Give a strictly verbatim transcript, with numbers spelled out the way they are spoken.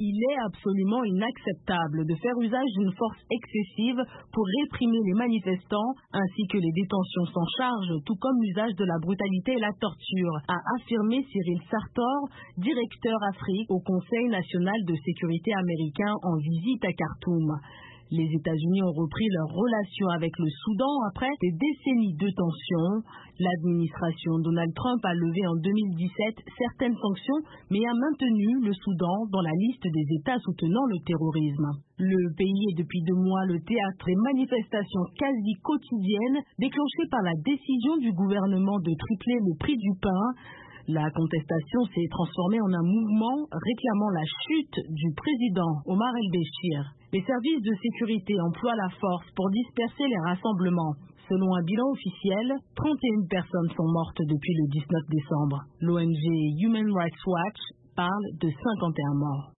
Il est absolument inacceptable de faire usage d'une force excessive pour réprimer les manifestants, ainsi que les détentions sans charge, tout comme l'usage de la brutalité et la torture, a affirmé Cyril Sartor, directeur Afrique au Conseil national de sécurité américain en visite à Khartoum. Les États-Unis ont repris leurs relations avec le Soudan après des décennies de tensions. L'administration Donald Trump a levé en deux mille dix-sept certaines sanctions, mais a maintenu le Soudan dans la liste des États soutenant le terrorisme. Le pays est depuis deux mois le théâtre des manifestations quasi quotidiennes déclenchées par la décision du gouvernement de tripler le prix du pain. La contestation s'est transformée en un mouvement réclamant la chute du président Omar el-Béchir. Les services de sécurité emploient la force pour disperser les rassemblements. Selon un bilan officiel, trente et une personnes sont mortes depuis le dix-neuf décembre. L'O N G Human Rights Watch parle de cinquante et un morts.